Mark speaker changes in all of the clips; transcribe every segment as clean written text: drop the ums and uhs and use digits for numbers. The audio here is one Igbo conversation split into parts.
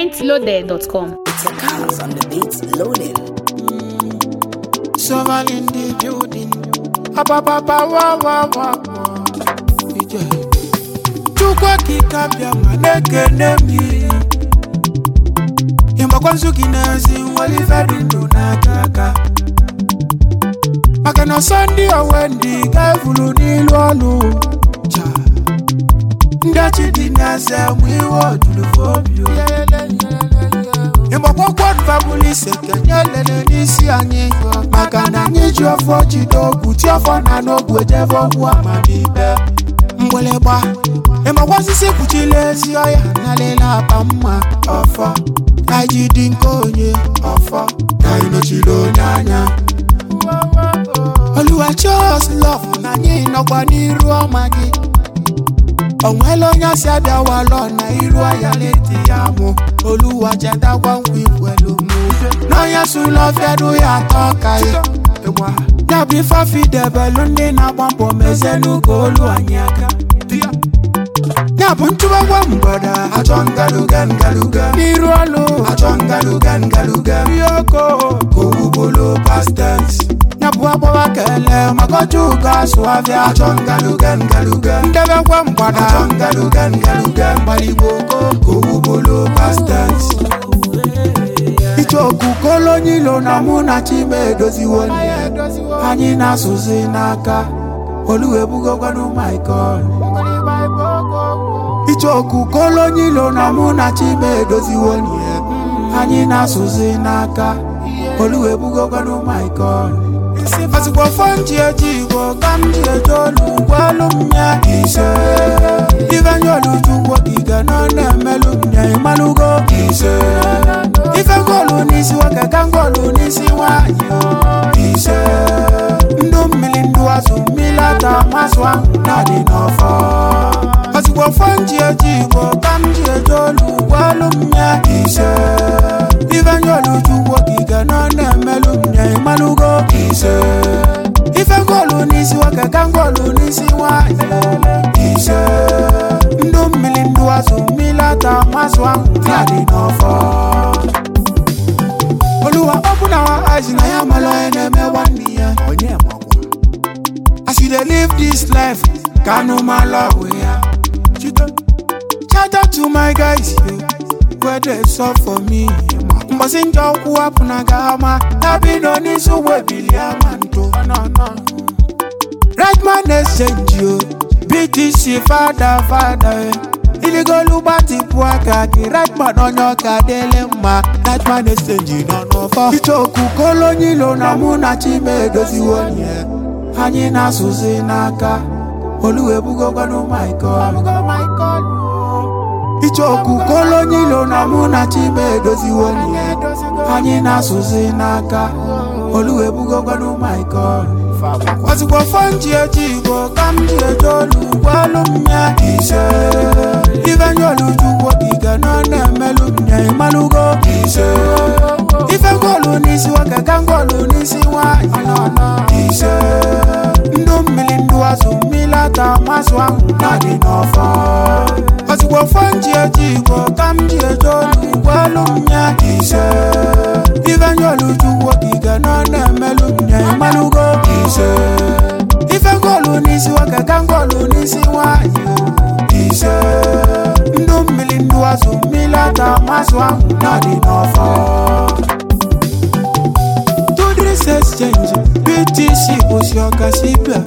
Speaker 1: pointloaded.com.
Speaker 2: It's a cars on the beats loading.
Speaker 3: Someone in the building. Wa. Chukwa kikabia maneke nemi. Yamba kwanzu kinezi waliferi ndunataka. Makana sandi ya wendi kevulu nilwalu. Ndachi dinaze mwiwa tulufobio. Yamba kwa fabulise kenyelele nisi anyi. Makana nijua fochi dogu tiofo na nogu ejevo huwa mabibe. Mweleba Ema wasisi kuchilezi oya nalela pamma ofo Kaiji konye ofo Kaino chilo nyanya Oluwa chose love na nyino kwa niru omagi Onwelo nyasi abia walo na iru ayaleti yamu Oluwa jenda kwa mkwifu elumu No yesu love yedu ya toka ye Nabi fafi debelunde na bambo mezenu kolu anyaka Nyapuntuwa wambada Achongaluga Nirualo Achongaluga Yoko Koubulo past tense Nyapuwa wakele Makochuka suavya Achongaluga Ndebe wambada Achongaluga Maliboko Koubulo past tense Ichoku kolonyilo na muna chime dozi woni Hanyina suzi naka Oluwebugo kwanu my God Ichoku kolonyilo na muna chime dozi woni Hanyina suzi naka Oluwebugo kwanu my God Asikwa fanchi ejigo kamji ejolu Walu mnya ise Ivanyolu chukwa kiga none melu mnya imalugo ise Ife ngolu nisi wake kangolu nisi wanyo ise Ndumili azumilata maswa nadi nofo Asikwa fanchi ejigo kamji ejolu Walu mnya ise Ivanyolu chukwa kiga none melu mnya imalugo ise Ife ngolu nisi wake kangolu nisi wanyo ise Ndumili azumilata maswa nadi nofo Oluwa open our eyes na ya malo eneme wandiya Onye mwakwa As you dey live this life Kanu malo weya Shout out to my guys yo Where they solve for me Mbasi njo kuwa punaga ama Nabi no nisu webili ya manto Right man exchange yo BTC father Illegal ubati puaka ki right man onyoka delema Right man exchange no offer Ichoku kolonyilo na muna chime dozi wonye Hanyina suzi naka Oluwebugo kwanu my God Ichoku kolonyilo na muna chime dozi wonye Hanyina suzi naka Oluwebugo kwanu my God Wasikwa fanchi ejigo kamji ejolu Walu mnya ise Ivanyolu chukwa kiga none melu mnya imalugo ise Ife ngolu nisi wake kangolu nisi wanyo ise Ndumili azumilata maswa nadi nofo Wasikwa fanchi ejigo kamji ejolu Walu mnya ise Ivanyolu chukwa kiga none melu mnya imalugo ise Ife ngolu nisi wake kangolu nisi wanyo ise Ndumili azumilata maswa nadi nofo Tudris exchange BTC usyoka sibia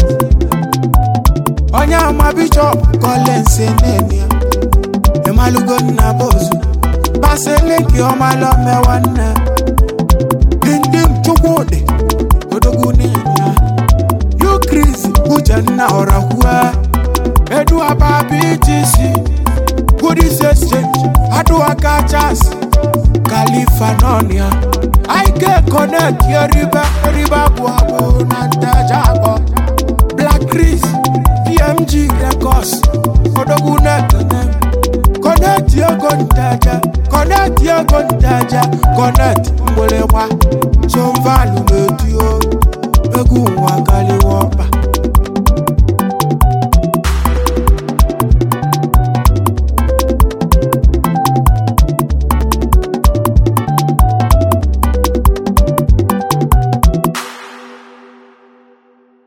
Speaker 3: Onya mabichop kolense nemia Emalugo na bozu Baseleki omalome wane Dindim chukwode Odogu nenya You crazy Ujana orahua Edu aba BTC Goodies exchange Adua kachas California I can connect your riba buabu nanda jago Black Chris PMG Records Odogu nekanem Connect your contaja Connect Connect mbolewa Some value metio